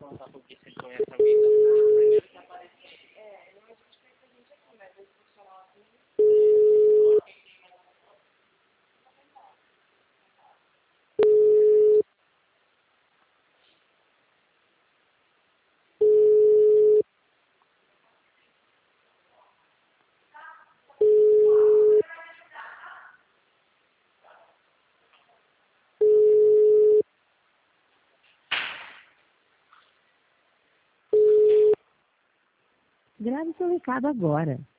perguntar por que se ele conhece a amiga. Primeiro que apareceu. Eu acho que a gente aqui, mas ele funcionou assim. Grave seu recado agora.